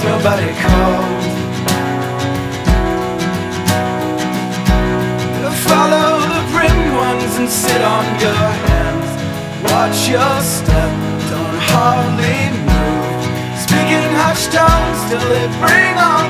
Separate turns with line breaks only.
nobody called. Follow the prim ones and sit on your hands. Watch your step, don't hardly move. Speaking hushed tones till they bring on